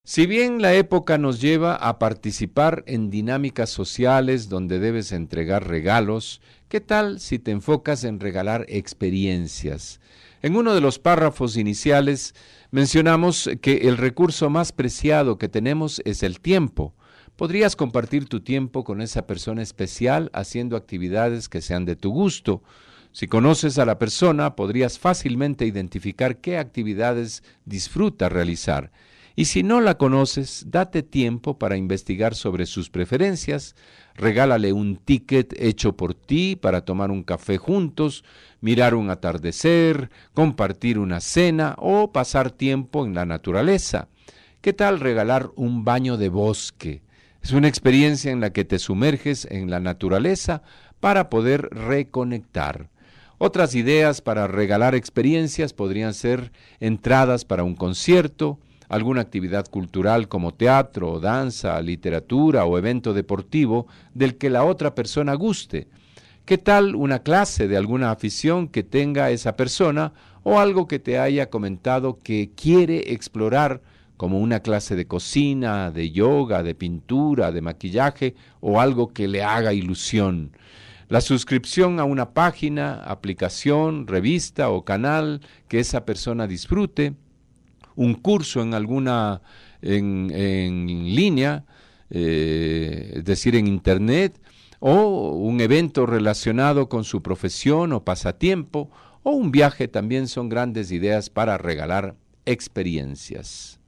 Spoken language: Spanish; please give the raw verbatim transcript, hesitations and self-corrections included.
Si bien la época nos lleva a participar en dinámicas sociales donde debes entregar regalos, ¿qué tal si te enfocas en regalar experiencias? En uno de los párrafos iniciales mencionamos que el recurso más preciado que tenemos es el tiempo. Podrías compartir tu tiempo con esa persona especial haciendo actividades que sean de tu gusto. Si conoces a la persona, podrías fácilmente identificar qué actividades disfruta realizar. Y si no la conoces, date tiempo para investigar sobre sus preferencias, regálale un ticket hecho por ti para tomar un café juntos, mirar un atardecer, compartir una cena o pasar tiempo en la naturaleza. ¿Qué tal regalar un baño de bosque? Es una experiencia en la que te sumerges en la naturaleza para poder reconectar. Otras ideas para regalar experiencias podrían ser entradas para un concierto, alguna actividad cultural como teatro, danza, literatura o evento deportivo del que la otra persona guste. ¿Qué tal una clase de alguna afición que tenga esa persona o algo que te haya comentado que quiere explorar, como una clase de cocina, de yoga, de pintura, de maquillaje o algo que le haga ilusión? La suscripción a una página, aplicación, revista o canal que esa persona disfrute, un curso en alguna en, en línea, eh, es decir, en internet, o un evento relacionado con su profesión o pasatiempo, o un viaje también son grandes ideas para regalar experiencias.